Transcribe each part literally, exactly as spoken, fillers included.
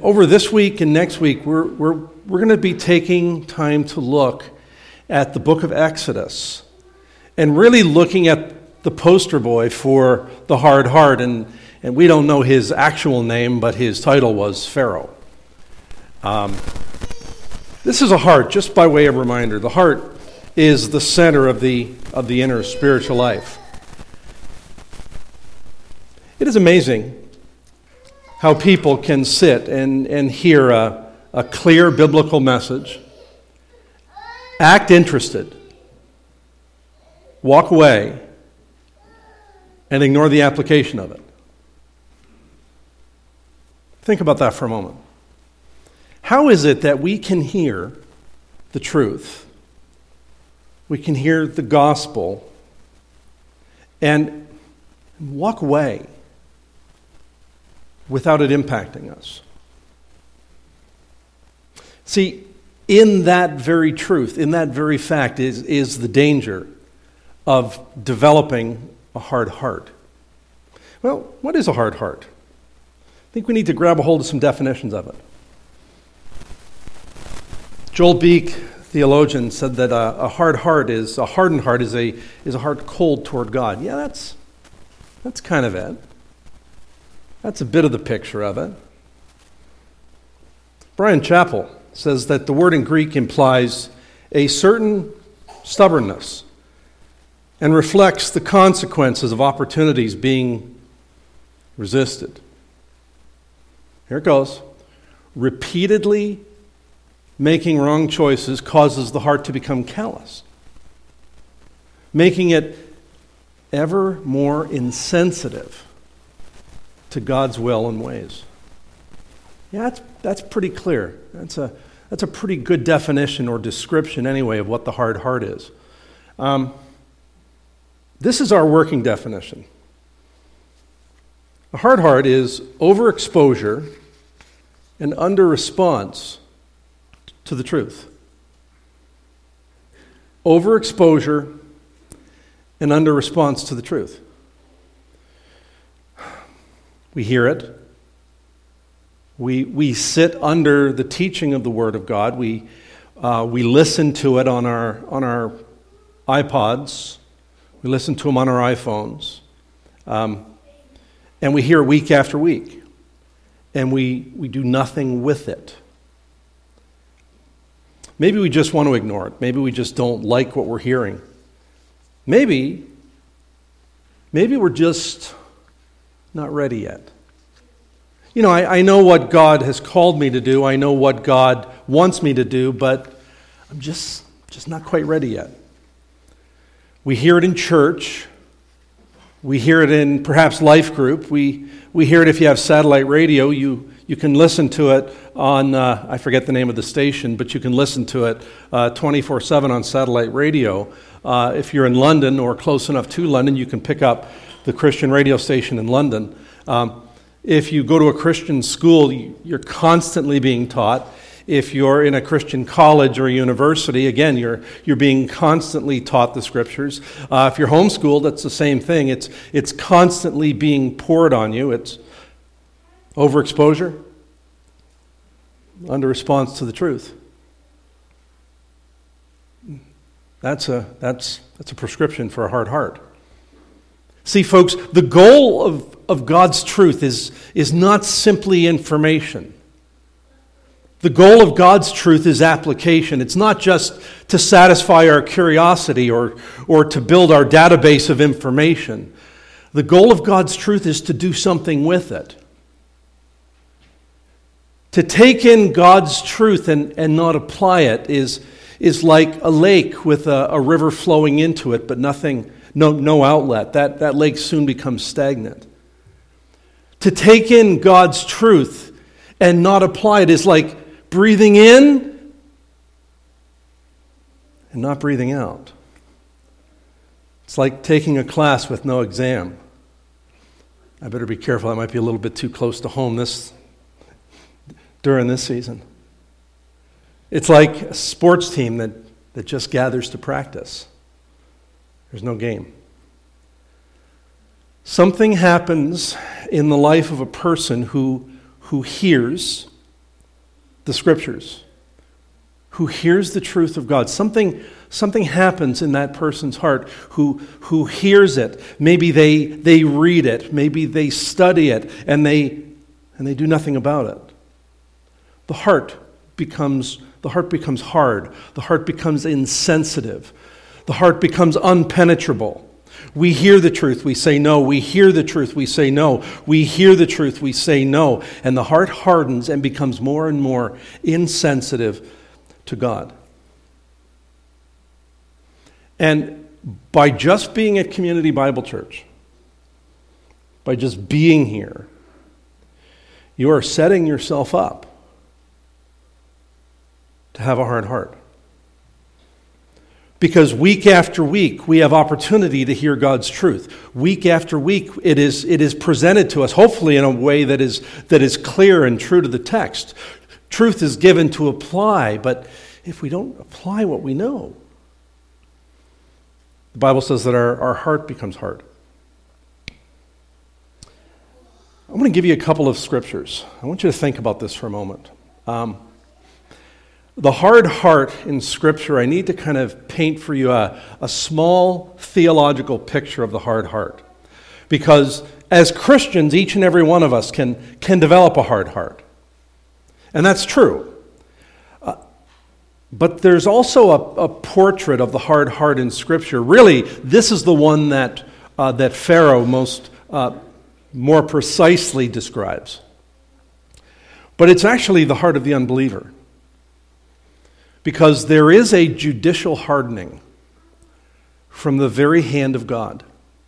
over this week and next week, we're, we're, we're going to be taking time to look at the book of Exodus and really looking at the poster boy for the hard heart. And, and we don't know his actual name, but his title was Pharaoh. Um, this is a heart, just by way of reminder. The heart is the center of the, of the inner spiritual life. It is amazing how people can sit and, and hear a, a clear biblical message, act interested, walk away, and ignore the application of it. Think about that for a moment. How is it that we can hear the truth, we can hear the gospel, and walk away without it impacting us? See, in that very truth, in that very fact is, is the danger of developing a hard heart. Well, what is a hard heart? I think we need to grab a hold of some definitions of it. Joel Beek, theologian, said that a, a hard heart is, a hardened heart is a, is a heart cold toward God. Yeah, that's, that's kind of it. That's a bit of the picture of it. Brian Chappell says that the word in Greek implies a certain stubbornness and reflects the consequences of opportunities being resisted. Here it goes. Repeatedly making wrong choices causes the heart to become callous, making it ever more insensitive to God's will and ways. Yeah, that's, that's pretty clear. That's a, that's a pretty good definition or description anyway of what the hard heart is. Um, this is our working definition. A hard heart is overexposure and under-response to the truth. Overexposure and under-response to the truth. We hear it. We we sit under the teaching of the Word of God. We uh, we listen to it on our on our iPods. We listen to them on our iPhones, um, and we hear it week after week, and we we do nothing with it. Maybe we just want to ignore it. Maybe we just don't like what we're hearing. Maybe maybe we're just not ready yet. You know, I, I know what God has called me to do. I know what God wants me to do, but I'm just, just not quite ready yet. We hear it in church. We hear it in perhaps life group. We we hear it if you have satellite radio. You you can listen to it on, uh, I forget the name of the station, but you can listen to it uh, twenty-four seven on satellite radio. Uh, if you're in London or close enough to London, you can pick up the Christian radio station in London. Um, if you go to a Christian school, you're constantly being taught. If you're in a Christian college or university, again, you're you're being constantly taught the Scriptures. Uh, if you're homeschooled, that's the same thing. It's it's constantly being poured on you. It's overexposure, under response to the truth. That's a that's that's a prescription for a hard heart. See, folks, the goal of, of God's truth is, is not simply information. The goal of God's truth is application. It's not just to satisfy our curiosity or, or to build our database of information. The goal of God's truth is to do something with it. To take in God's truth and, and not apply it is, is like a lake with a, a river flowing into it, but nothing, no, no outlet. That, that lake soon becomes stagnant. To take in God's truth and not apply it is like breathing in and not breathing out. It's like taking a class with no exam. I better be careful. That might be a little bit too close to home this during this season. It's like a sports team that, that just gathers to practice. There's no game. Something happens in the life of a person who, who hears the Scriptures, who hears the truth of God. Something, something happens in that person's heart who, who hears it. Maybe they, they read it. Maybe they study it, and they, and they do nothing about it. The heart becomes, the heart becomes hard. The heart becomes insensitive. The heart becomes unpenetrable. We hear the truth, we say no. We hear the truth, we say no. We hear the truth, we say no. And the heart hardens and becomes more and more insensitive to God. And by just being at Community Bible Church, by just being here, you are setting yourself up to have a hard heart. Because week after week, we have opportunity to hear God's truth. Week after week, it is, it is presented to us, hopefully in a way that is, that is clear and true to the text. Truth is given to apply, but if we don't apply what we know, the Bible says that our, our heart becomes hard. I'm going to give you a couple of scriptures. I want you to think about this for a moment. Um, The hard heart in Scripture, I need to kind of paint for you a, a small theological picture of the hard heart. Because as Christians, each and every one of us can, can develop a hard heart. And that's true. Uh, but there's also a, a portrait of the hard heart in Scripture. Really, this is the one that, uh, that Pharaoh most uh, more precisely describes. But it's actually the heart of the unbeliever. Because there is a judicial hardening from the very hand of God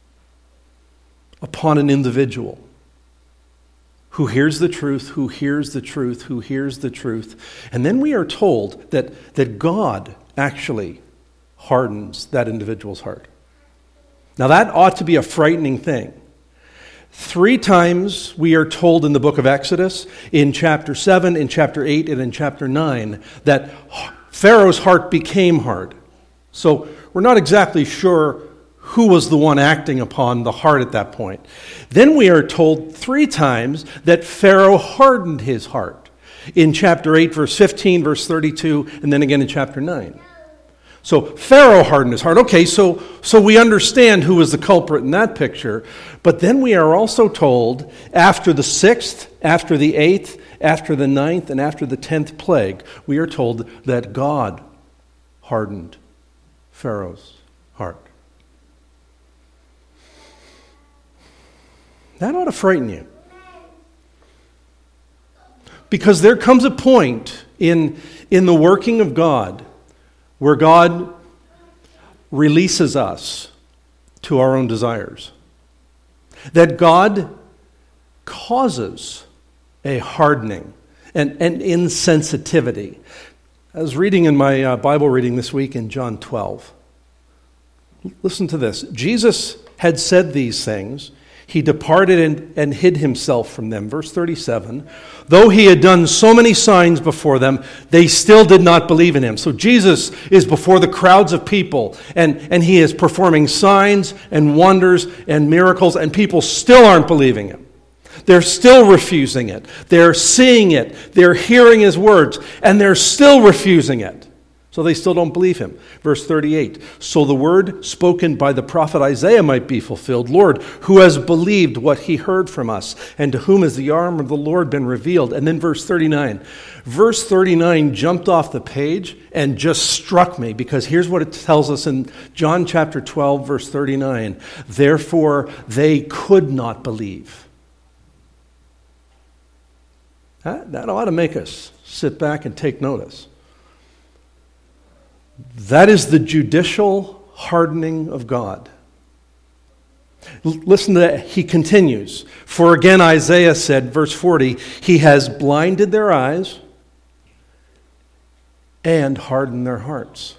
upon an individual who hears the truth, who hears the truth, who hears the truth. And then we are told that, that God actually hardens that individual's heart. Now that ought to be a frightening thing. Three times we are told in the book of Exodus, in chapter seven, in chapter eight, and in chapter nine, that Pharaoh's heart became hard. So we're not exactly sure who was the one acting upon the heart at that point. Then we are told three times that Pharaoh hardened his heart. In chapter eight, verse fifteen, verse thirty-two, and then again in chapter nine. So Pharaoh hardened his heart. Okay, so, so we understand who was the culprit in that picture. But then we are also told after the sixth, after the eighth, after the ninth, and after the tenth plague, we are told that God hardened Pharaoh's heart. That ought to frighten you. Because there comes a point in, in the working of God where God releases us to our own desires. That God causes a hardening and an insensitivity. I was reading in my uh, Bible reading this week in John twelve. Listen to this. Jesus had said these things. He departed and, and hid himself from them. Verse thirty-seven. Though he had done so many signs before them, they still did not believe in him. So Jesus is before the crowds of people, and, and he is performing signs and wonders and miracles, and people still aren't believing him. They're still refusing it. They're seeing it. They're hearing his words, and they're still refusing it. So they still don't believe him. Verse thirty-eight, so the word spoken by the prophet Isaiah might be fulfilled. Lord, who has believed what he heard from us, and to whom has the arm of the Lord been revealed? And then verse thirty-nine. Verse thirty-nine jumped off the page and just struck me, because here's what it tells us in John chapter twelve, verse thirty-nine. Therefore, they could not believe. That, that ought to make us sit back and take notice. That is the judicial hardening of God. L- listen to that. He continues. For again Isaiah said, verse forty, he has blinded their eyes and hardened their hearts.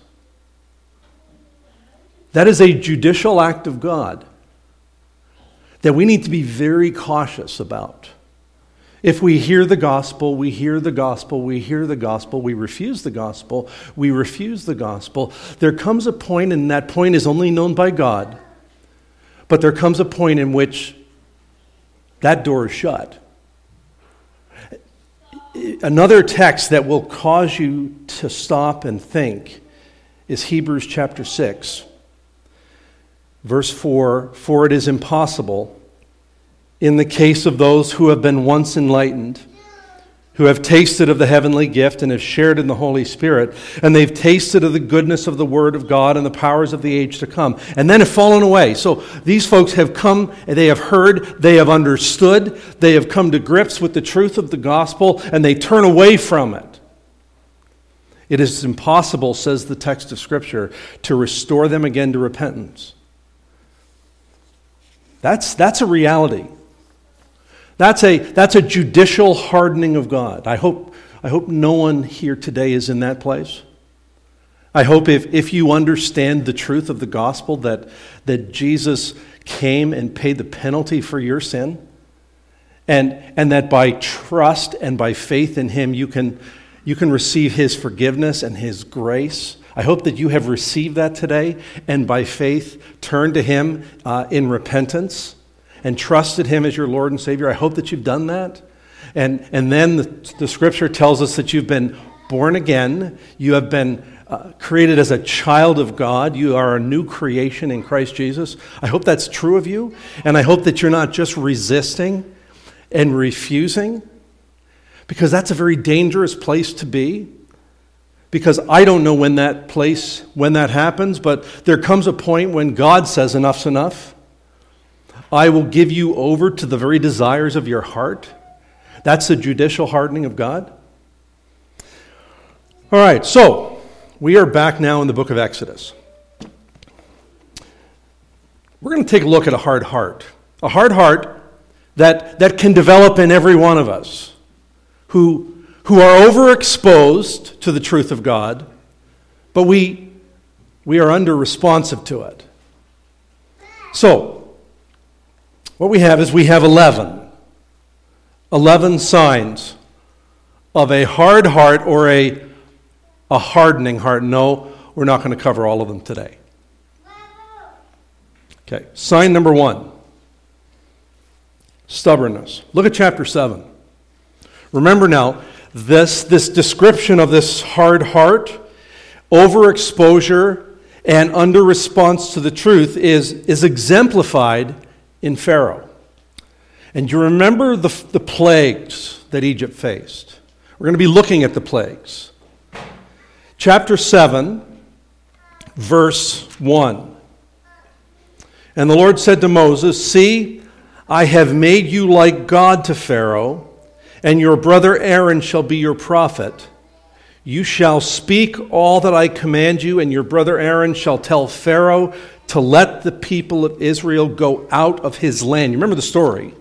That is a judicial act of God that we need to be very cautious about. If we hear the gospel, we hear the gospel, we hear the gospel, we refuse the gospel, we refuse the gospel. There comes a point, and that point is only known by God, but there comes a point in which that door is shut. another text that will cause you to stop and think is Hebrews chapter six, verse four, "For it is impossible in the case of those who have been once enlightened, who have tasted of the heavenly gift and have shared in the Holy Spirit, and they've tasted of the goodness of the Word of God and the powers of the age to come, and then have fallen away." So these folks have come, they have heard, they have understood, they have come to grips with the truth of the gospel, and they turn away from it. It is impossible, says the text of Scripture, to restore them again to repentance. That's, that's a reality. That's a, that's a judicial hardening of God. I hope, I hope no one here today is in that place. I hope if, if you understand the truth of the gospel, that, that Jesus came and paid the penalty for your sin, and, and that by trust and by faith in him, you can, you can receive his forgiveness and his grace. I hope that you have received that today, and by faith turned to him uh, in repentance and trusted him as your Lord and Savior. I hope that you've done that. And, and then the, the Scripture tells us that you've been born again. You have been uh, created as a child of God. You are a new creation in Christ Jesus. I hope that's true of you. And I hope that you're not just resisting and refusing, because that's a very dangerous place to be. Because I don't know when that place, when that happens, but there comes a point when God says enough's enough. I will give you over to the very desires of your heart. That's the judicial hardening of God. All right, so we are back now in the book of Exodus. We're going to take a look at a hard heart. A hard heart that, that can develop in every one of us who, who are overexposed to the truth of God, but we, we are under-responsive to it. So, what we have is we have eleven. eleven signs of a hard heart or a, a hardening heart. No, we're not going to cover all of them today. Okay, sign number one. Stubbornness. Look at chapter seven. Remember now, this, this description of this hard heart, overexposure, and under-response to the truth is, is exemplified in Pharaoh. And you remember the, the plagues that Egypt faced. We're going to be looking at the plagues. Chapter seven, verse one. "And the Lord said to Moses, 'See, I have made you like God to Pharaoh, and your brother Aaron shall be your prophet. You shall speak all that I command you, and your brother Aaron shall tell Pharaoh to let the people of Israel go out of his land.'" You remember the story.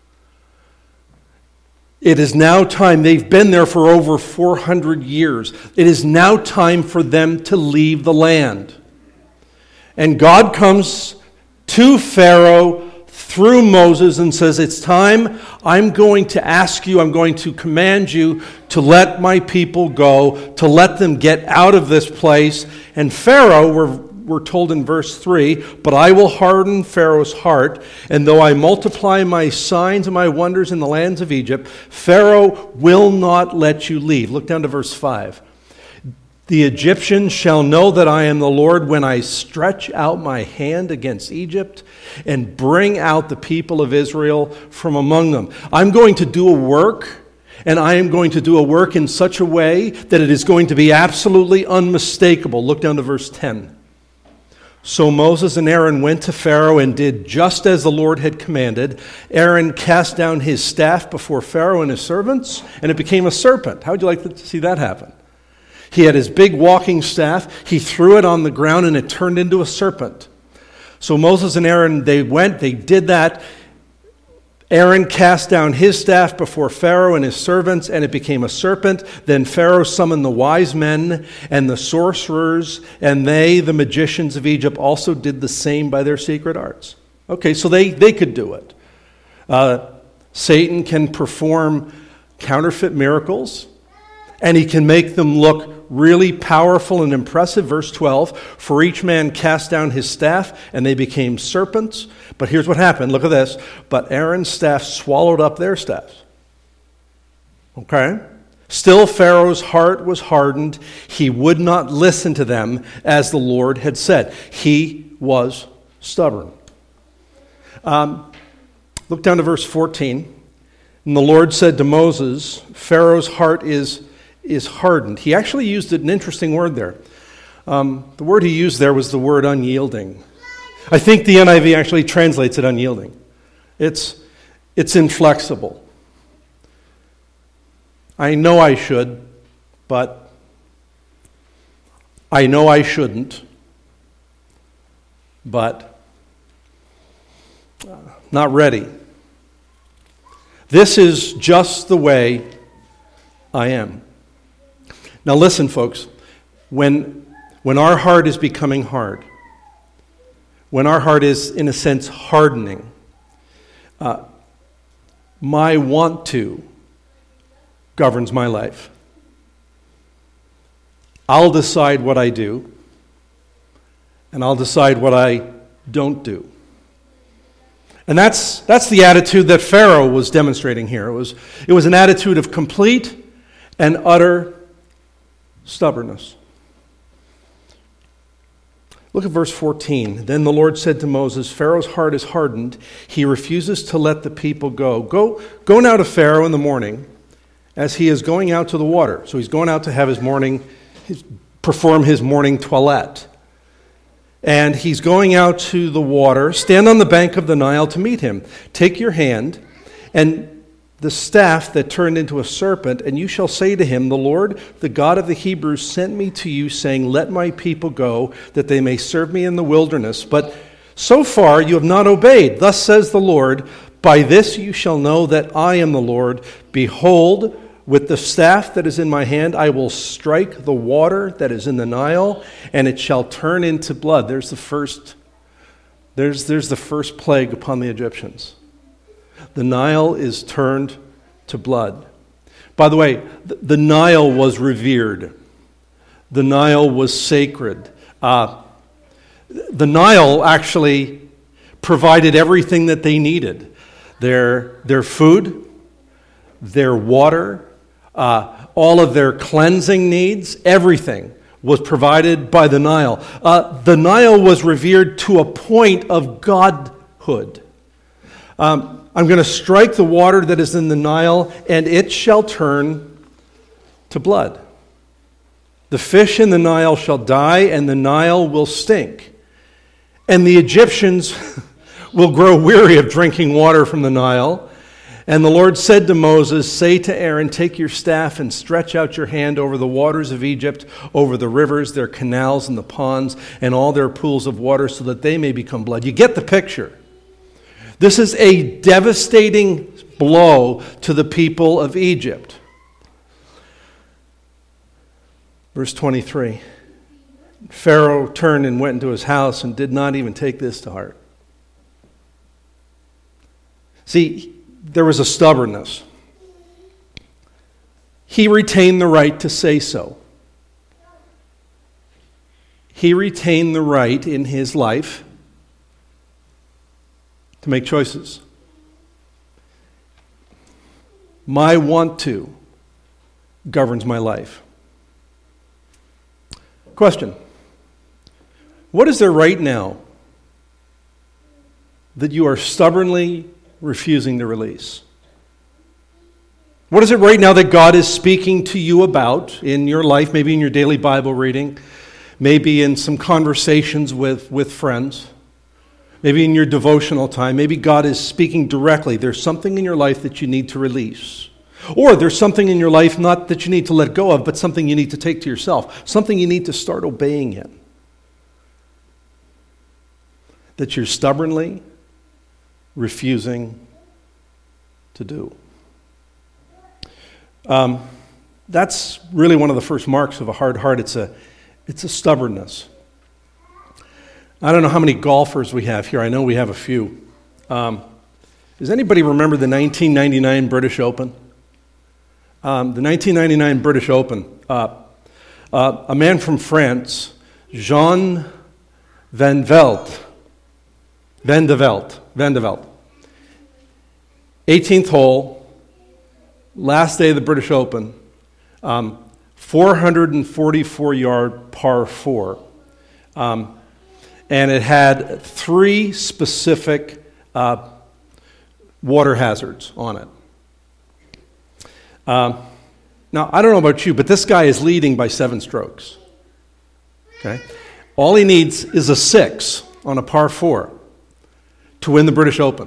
It is now time. They've been there for over four hundred years. It is now time for them to leave the land. And God comes to Pharaoh through Moses and says, "It's time. I'm going to ask you, I'm going to command you to let my people go, to let them get out of this place." And Pharaoh, we're, we're told in verse three, "But I will harden Pharaoh's heart, and though I multiply my signs and my wonders in the lands of Egypt, Pharaoh will not let you leave." Look down to verse five. "The Egyptians shall know that I am the Lord when I stretch out my hand against Egypt and bring out the people of Israel from among them." I'm going to do a work, and I am going to do a work in such a way that it is going to be absolutely unmistakable. Look down to verse ten. "So Moses and Aaron went to Pharaoh and did just as the Lord had commanded. Aaron cast down his staff before Pharaoh and his servants, and it became a serpent." How would you like to see that happen? He had his big walking staff. He threw it on the ground, and it turned into a serpent. So Moses and Aaron, they went, they did that. Aaron cast down his staff before Pharaoh and his servants, and it became a serpent. Then Pharaoh summoned the wise men and the sorcerers, and they, the magicians of Egypt, also did the same by their secret arts. Okay, so they, they could do it. Uh, Satan can perform counterfeit miracles, and he can make them look really powerful and impressive. Verse twelve, "For each man cast down his staff, and they became serpents. But here's what happened. Look at this. But Aaron's staff swallowed up their staffs." Okay? Still, Pharaoh's heart was hardened. He would not listen to them as the Lord had said. He was stubborn. Um, look down to verse fourteen. And the Lord said to Moses, Pharaoh's heart is, is hardened. He actually used an interesting word there. Um, the word he used there was the word unyielding. I think the N I V actually translates it unyielding. It's, it's inflexible. I know I should, but I know I shouldn't, but uh, not ready. This is just the way I am. Now listen, folks, when, when our heart is becoming hard, when our heart is, in a sense, hardening, uh, my want to governs my life. I'll decide what I do, and I'll decide what I don't do. And that's that's the attitude that Pharaoh was demonstrating here. It was, it was an attitude of complete and utter stubbornness. Look at verse fourteen. Then the Lord said to Moses, Pharaoh's heart is hardened. He refuses to let the people go. Go, go now to Pharaoh in the morning as he is going out to the water. So he's going out to have his morning, his, perform his morning toilet. And he's going out to the water. Stand on the bank of the Nile to meet him. Take your hand and the staff that turned into a serpent, and you shall say to him, the Lord, the God of the Hebrews, sent me to you, saying, let my people go, that they may serve me in the wilderness. But so far you have not obeyed. Thus says the Lord, by this you shall know that I am the Lord. Behold, with the staff that is in my hand, I will strike the water that is in the Nile, and it shall turn into blood. There's the first, there's, there's the first plague upon the Egyptians. The Nile is turned to blood. By the way, the, the Nile was revered. The Nile was sacred. Uh, the Nile actually provided everything that they needed. Their, their food, their water, Uh, all of their cleansing needs, everything was provided by the Nile. Uh, the Nile was revered to a point of godhood. Um, I'm going to strike the water that is in the Nile, and it shall turn to blood. The fish in the Nile shall die, and the Nile will stink. And the Egyptians will grow weary of drinking water from the Nile. And the Lord said to Moses, say to Aaron, take your staff and stretch out your hand over the waters of Egypt, over the rivers, their canals and the ponds, and all their pools of water, so that they may become blood. You get the picture. This is a devastating blow to the people of Egypt. Verse twenty-three. Pharaoh turned and went into his house and did not even take this to heart. See, there was a stubbornness. He retained the right to say so. He retained the right in his life to make choices. My want to governs my life. Question. What is there right now that you are stubbornly refusing to release? What is it right now that God is speaking to you about in your life, maybe in your daily Bible reading, maybe in some conversations with, with friends, maybe in your devotional time? Maybe God is speaking directly. There's something in your life that you need to release. Or there's something in your life not that you need to let go of, but something you need to take to yourself, something you need to start obeying in. That you're stubbornly refusing to do. Um, that's really one of the first marks of a hard heart. It's a, it's a stubbornness. I don't know how many golfers we have here. I know we have a few. Um, does anybody remember the nineteen ninety-nine British Open? Um, the nineteen ninety-nine British Open. Uh, uh, a man from France, Jean Van Velt, Van de Velt, Van de Velt. eighteenth hole, last day of the British Open. Um, four hundred forty-four yard par four. Um, and it had three specific uh, water hazards on it. Um, now, I don't know about you, but this guy is leading by seven strokes. Okay? All he needs is a six on a par four to win the British Open.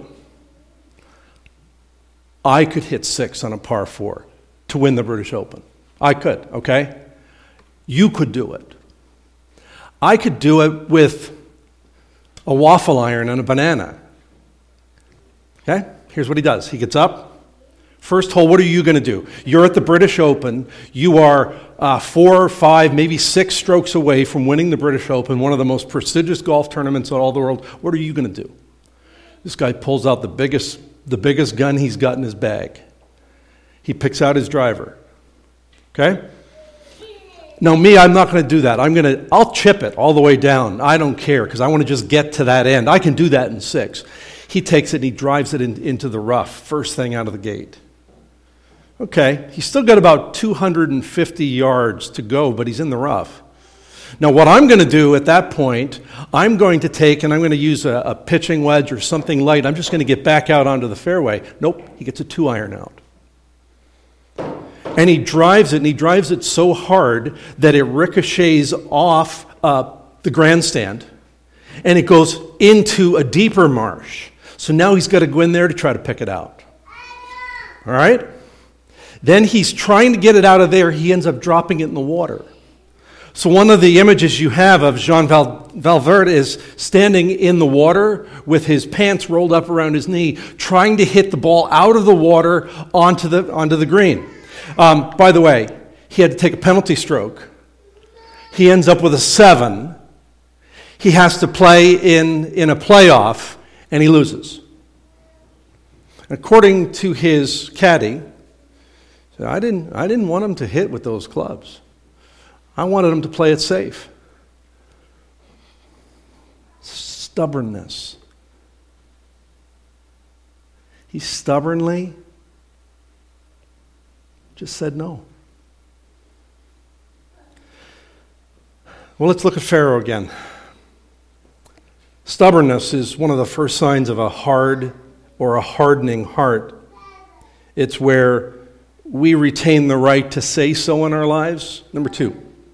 I could hit six on a par four to win the British Open. I could, okay? You could do it. I could do it with a waffle iron and a banana. Okay? Here's what he does. He gets up. First hole, what are you going to do? You're at the British Open. You are uh, four, five, maybe six strokes away from winning the British Open, one of the most prestigious golf tournaments in all the world. What are you going to do? This guy pulls out the biggest, the biggest gun he's got in his bag. He picks out his driver. Okay? Now, me, I'm not going to do that. I'm going to, I'll chip it all the way down. I don't care because I want to just get to that end. I can do that in six. He takes it and he drives it in, into the rough, first thing out of the gate. Okay, he's still got about two hundred fifty yards to go, but he's in the rough. Now, what I'm going to do at that point, I'm going to take and I'm going to use a, a pitching wedge or something light. I'm just going to get back out onto the fairway. Nope, he gets a two iron out. And he drives it, and he drives it so hard that it ricochets off uh, the grandstand, and it goes into a deeper marsh. So now he's got to go in there to try to pick it out. All right? Then he's trying to get it out of there. He ends up dropping it in the water. So one of the images you have of Jean Val- Valverde is standing in the water with his pants rolled up around his knee, trying to hit the ball out of the water onto the onto the green. Um, by the way, he had to take a penalty stroke. He ends up with a seven. He has to play in, in a playoff, and he loses. According to his caddy, I didn't, I didn't want him to hit with those clubs. I wanted him to play it safe. Stubbornness. He stubbornly just said no. Well, let's look at Pharaoh again. Stubbornness is one of the first signs of a hard or a hardening heart. It's where we retain the right to say so in our lives. Number two.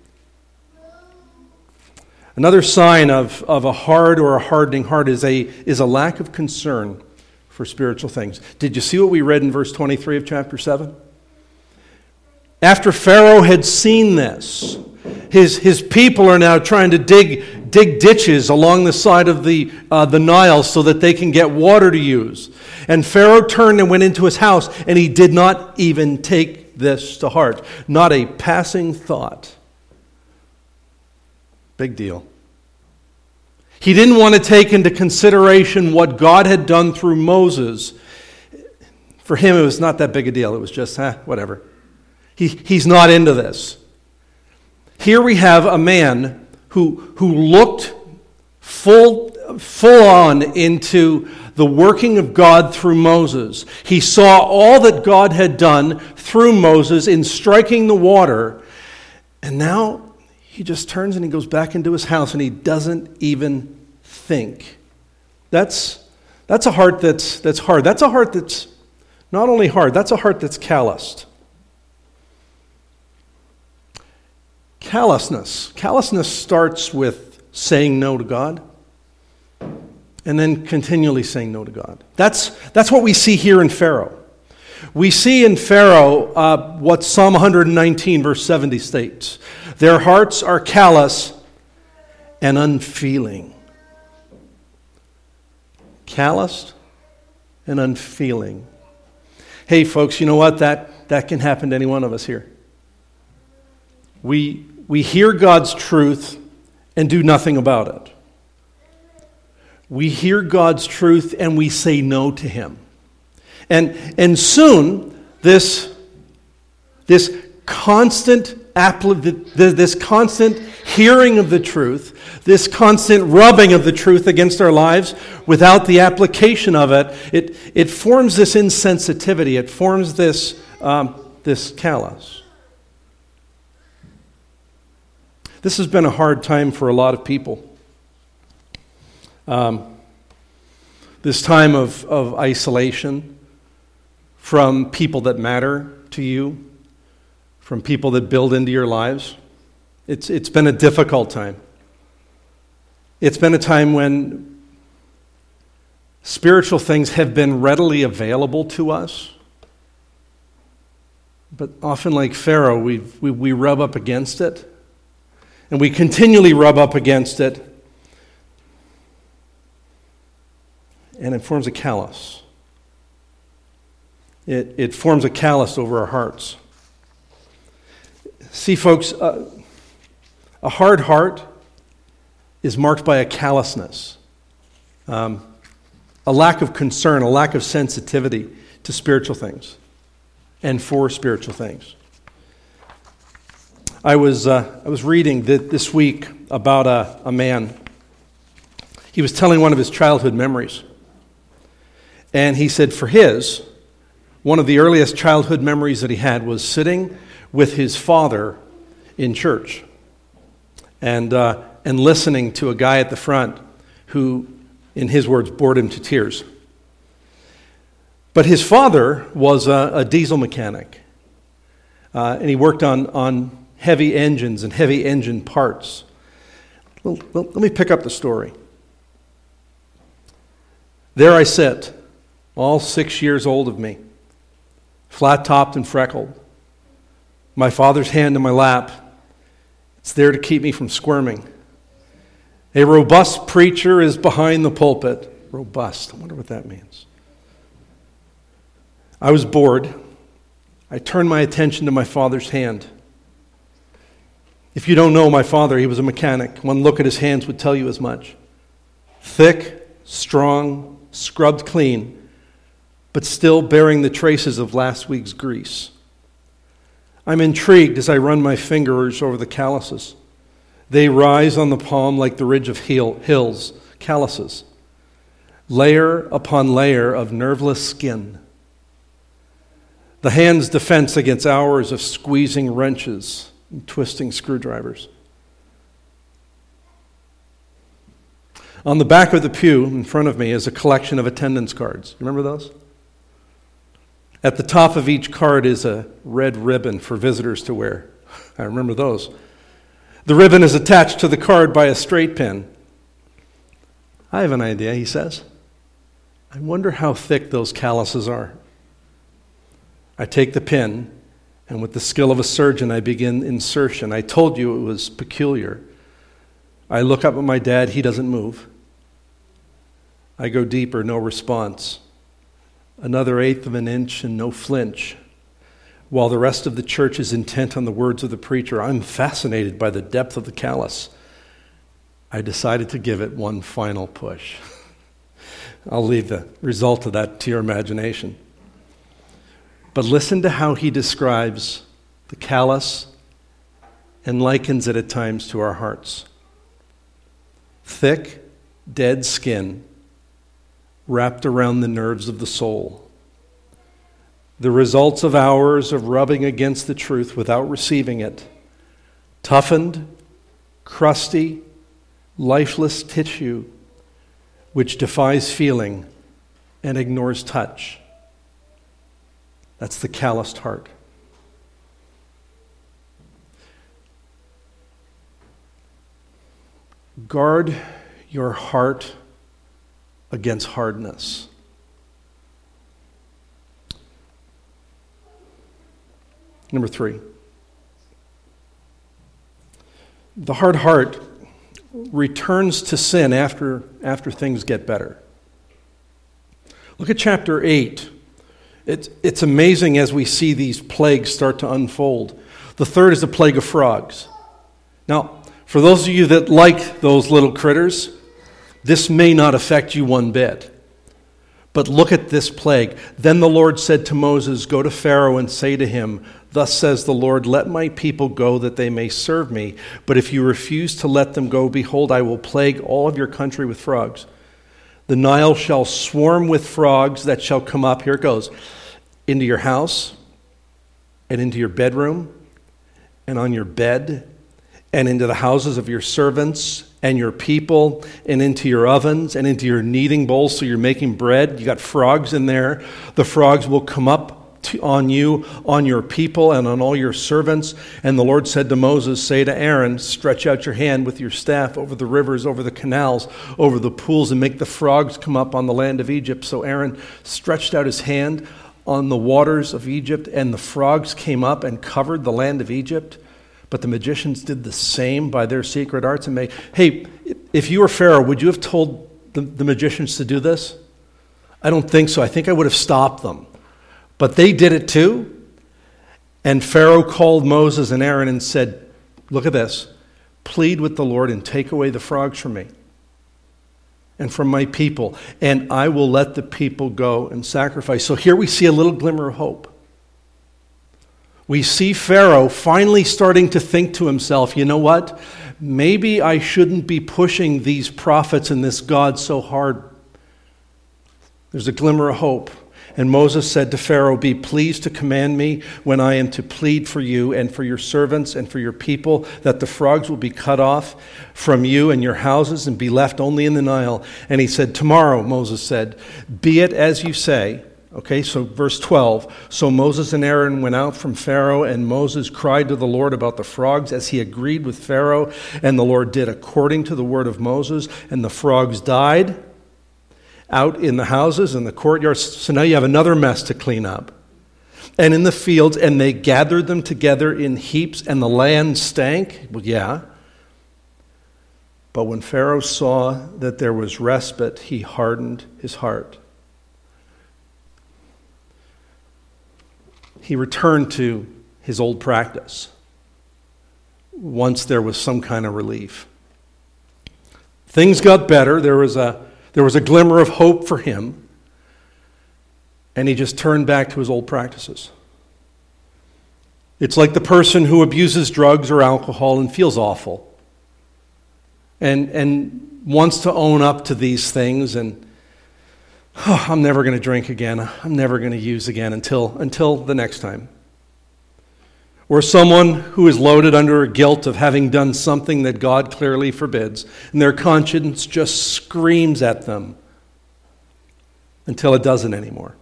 Another sign of, of a hard or a hardening heart is a, is a lack of concern for spiritual things. Did you see what we read in verse twenty-three of chapter seven? After Pharaoh had seen this, his, his people are now trying to dig, dig ditches along the side of the, uh, the Nile so that they can get water to use. And Pharaoh turned and went into his house, and he did not even take this to heart. Not a passing thought. Big deal. He didn't want to take into consideration what God had done through Moses. For him, it was not that big a deal. It was just, eh, whatever. He, he's not into this. Here we have a man who, who looked full, full on into the working of God through Moses. He saw all that God had done through Moses in striking the water. And now he just turns and he goes back into his house and he doesn't even think. That's, that's a heart that's, that's hard. That's a heart that's not only hard, that's a heart that's calloused. Callousness. Callousness starts with saying no to God and then continually saying no to God. That's, that's what we see here in Pharaoh. We see in Pharaoh uh, what Psalm one nineteen verse seventy states. Their hearts are callous and unfeeling. Calloused and unfeeling. Hey folks, you know what? That, that can happen to any one of us here. We, we hear God's truth and do nothing about it. We hear God's truth and we say no to Him. And, and soon, this, this constant this constant hearing of the truth, this constant rubbing of the truth against our lives without the application of it, it, it forms this insensitivity. It forms this, um, this callous. This has been a hard time for a lot of people. Um, this time of, of isolation from people that matter to you, from people that build into your lives. It's, it's been a difficult time. It's been a time when spiritual things have been readily available to us, but often like Pharaoh, we we we rub up against it, and we continually rub up against it, and it forms a callus. It, it forms a callus over our hearts. See, folks, uh, a hard heart is marked by a callousness, um, a lack of concern, a lack of sensitivity to spiritual things and for spiritual things. I was uh, I was reading th- this week about a, a man. He was telling one of his childhood memories. And he said for his, one of the earliest childhood memories that he had was sitting with his father in church and uh, and listening to a guy at the front who, in his words, bored him to tears. But his father was a, a diesel mechanic, uh, and he worked on, on heavy engines and heavy engine parts. Well, well, let me pick up the story. There I sit, all six years old of me, flat-topped and freckled. My father's hand in my lap. It's there to keep me from squirming. A robust preacher is behind the pulpit. Robust, I wonder what that means. I was bored. I turned my attention to my father's hand. If you don't know my father, he was a mechanic. One look at his hands would tell you as much. Thick, strong, scrubbed clean, but still bearing the traces of last week's grease. I'm intrigued as I run my fingers over the calluses. They rise on the palm like the ridge of heel, hills, calluses, layer upon layer of nerveless skin. The hand's defense against hours of squeezing wrenches and twisting screwdrivers. On the back of the pew in front of me is a collection of attendance cards. You remember those? At the top of each card is a red ribbon for visitors to wear. I remember those. The ribbon is attached to the card by a straight pin. I have an idea, he says. I wonder how thick those calluses are. I take the pin, and with the skill of a surgeon, I begin insertion. I told you it was peculiar. I look up at my dad, he doesn't move. I go deeper, no response. Another eighth of an inch and no flinch. While the rest of the church is intent on the words of the preacher, I'm fascinated by the depth of the callus. I decided to give it one final push. I'll leave the result of that to your imagination. But listen to how he describes the callus and likens it at times to our hearts. Thick, dead skin wrapped around the nerves of the soul. The results of hours of rubbing against the truth without receiving it. Toughened, crusty, lifeless tissue which defies feeling and ignores touch. That's the calloused heart. Guard your heart against hardness. Number three. The hard heart returns to sin after, after things get better. Look at chapter eight. It's, it's amazing as we see these plagues start to unfold. The third is the plague of frogs. Now, for those of you that like those little critters, this may not affect you one bit. But look at this plague. Then the Lord said to Moses, "Go to Pharaoh and say to him, 'Thus says the Lord, let my people go that they may serve me. But if you refuse to let them go, behold, I will plague all of your country with frogs. The Nile shall swarm with frogs that shall come up,'" here it goes, "into your house and into your bedroom and on your bed, and into the houses of your servants and your people, and into your ovens and into your kneading bowls, so you're making bread. You got frogs in there. The frogs will come up to, on you, on your people, and on all your servants. And the Lord said to Moses, say to Aaron, stretch out your hand with your staff over the rivers, over the canals, over the pools, and make the frogs come up on the land of Egypt. So Aaron stretched out his hand on the waters of Egypt, and the frogs came up and covered the land of Egypt. But the magicians did the same by their secret arts and made. Hey, if you were Pharaoh, would you have told the, the magicians to do this? I don't think so. I think I would have stopped them. But they did it too. And Pharaoh called Moses and Aaron and said, look at this. Plead with the Lord and take away the frogs from me and from my people, and I will let the people go and sacrifice. So here we see a little glimmer of hope. We see Pharaoh finally starting to think to himself, you know what? Maybe I shouldn't be pushing these prophets and this God so hard. There's a glimmer of hope. And Moses said to Pharaoh, be pleased to command me when I am to plead for you and for your servants and for your people, that the frogs will be cut off from you and your houses and be left only in the Nile. And he said, tomorrow, Moses said, be it as you say. Okay, so verse twelve. So Moses and Aaron went out from Pharaoh, and Moses cried to the Lord about the frogs as he agreed with Pharaoh. And the Lord did according to the word of Moses, and the frogs died out in the houses and the courtyards. So now you have another mess to clean up. And in the fields, and they gathered them together in heaps, and the land stank. Well, yeah. But when Pharaoh saw that there was respite, he hardened his heart. He returned to his old practice once there was some kind of relief. Things got better. There was a, there was a glimmer of hope for him, and he just turned back to his old practices. It's like the person who abuses drugs or alcohol and feels awful and, and wants to own up to these things and Oh, I'm never going to drink again. I'm never going to use again until, until the next time. Or someone who is loaded under guilt of having done something that God clearly forbids, and their conscience just screams at them until it doesn't anymore.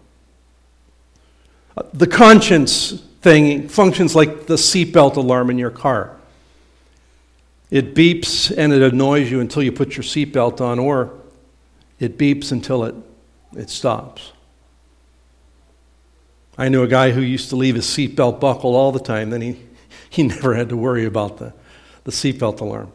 The conscience thing functions like the seatbelt alarm in your car. It beeps and it annoys you until you put your seatbelt on, or it beeps until it It stops. I knew a guy who used to leave his seatbelt buckled all the time. Then he, he never had to worry about the, the seatbelt alarm.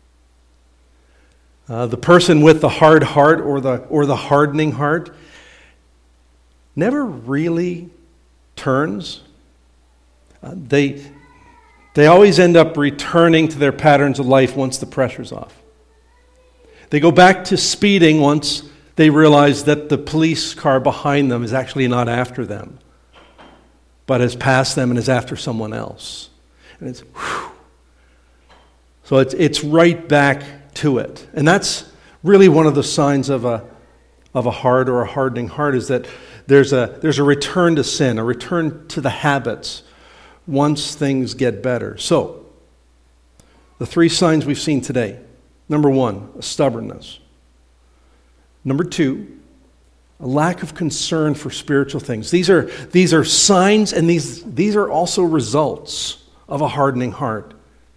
Uh, the person with the hard heart or the, or the hardening heart never really turns. Uh, they, they always end up returning to their patterns of life once the pressure's off. They go back to speeding once they realize that the police car behind them is actually not after them, but has passed them and is after someone else. And it's, whew. So it's, it's right back to it. And that's really one of the signs of a, of a hard or a hardening heart, is that there's a, there's a return to sin, a return to the habits once things get better. So, the three signs we've seen today. Number one, a stubbornness. Number two, a lack of concern for spiritual things. These are, these are signs, and these, these are also results of a hardening heart.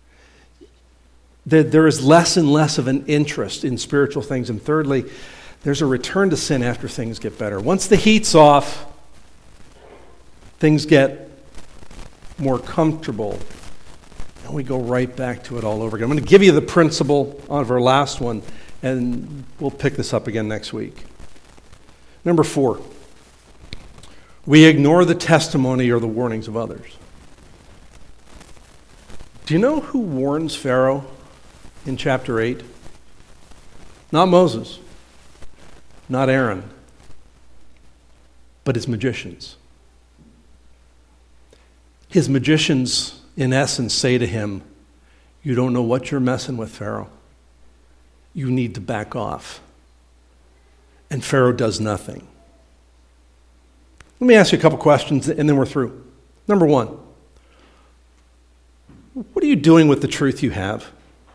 That there is less and less of an interest in spiritual things. And thirdly, there's a return to sin after things get better. Once the heat's off, things get more comfortable, and we go right back to it all over again. I'm going to give you the principle of our last one, and we'll pick this up again next week. Number four, we ignore the testimony or the warnings of others. Do you know who warns Pharaoh in chapter eight? Not Moses, not Aaron, but his magicians. His magicians, in essence, say to him, you don't know what you're messing with, Pharaoh. You need to back off. And Pharaoh does nothing. Let me ask you a couple questions, and then we're through. Number one, what are you doing with the truth you have?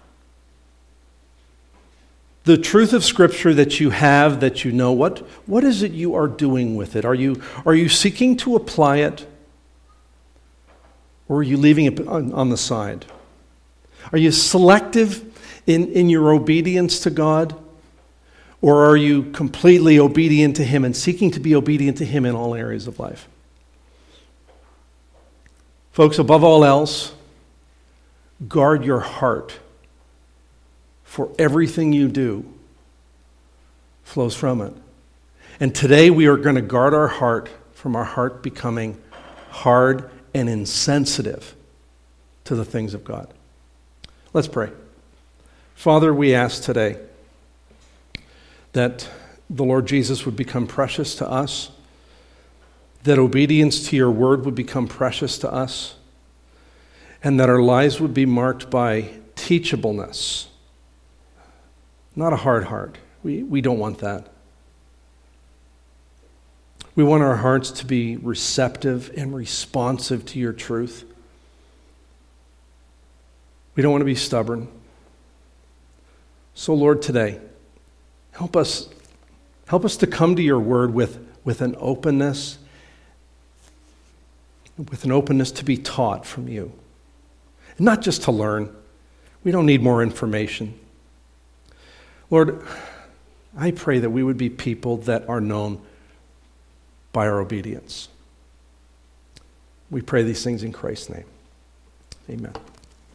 The truth of Scripture that you have, that you know, what, what is it you are doing with it? Are you, are you seeking to apply it? Or are you leaving it on, on the side? Are you selective in, in your obedience to God? Or are you completely obedient to Him and seeking to be obedient to Him in all areas of life? Folks, above all else, guard your heart, for everything you do flows from it. And today we are going to guard our heart from our heart becoming hard and insensitive to the things of God. Let's pray. Father, we ask today that the Lord Jesus would become precious to us, that obedience to your word would become precious to us, and that our lives would be marked by teachableness, not a hard heart. We, we don't want that. We want our hearts to be receptive and responsive to your truth. We don't want to be stubborn. So, Lord, today, help us, help us to come to your word with, with an openness, with an openness to be taught from you. And not just to learn. We don't need more information. Lord, I pray that we would be people that are known by our obedience. We pray these things in Christ's name. Amen.